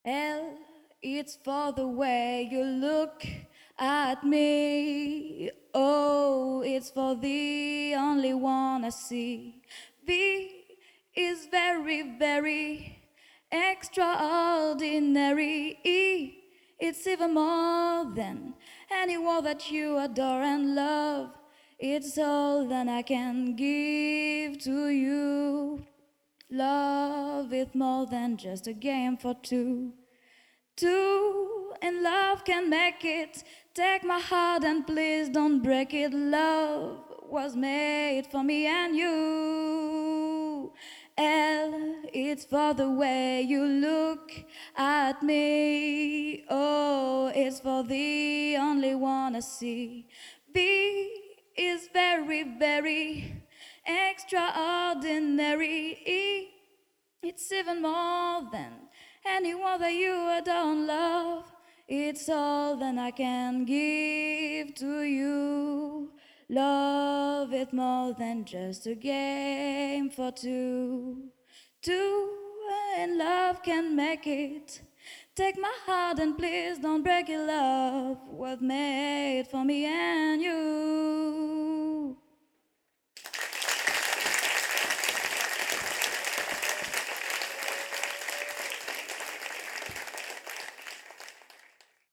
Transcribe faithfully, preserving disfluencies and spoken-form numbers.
L, it's for the way you look at me. O, it's for the only one I see. V is very, very extraordinary. E, it's even more than anyone that you adore and love. It's all that I can give to you. Love is more than just a game for two. Two and love can make it. Take my heart and please don't break it. Love was made for me and you. L, it's for the way you look at me. O, it's for the only one I see. B is very, very extraordinary. E, it's even more than anyone that you adore and love. It's all that I can give to you. Love is more than just a game for two. Two and love can make it. Take my heart and please don't break it. Love was made for me and you.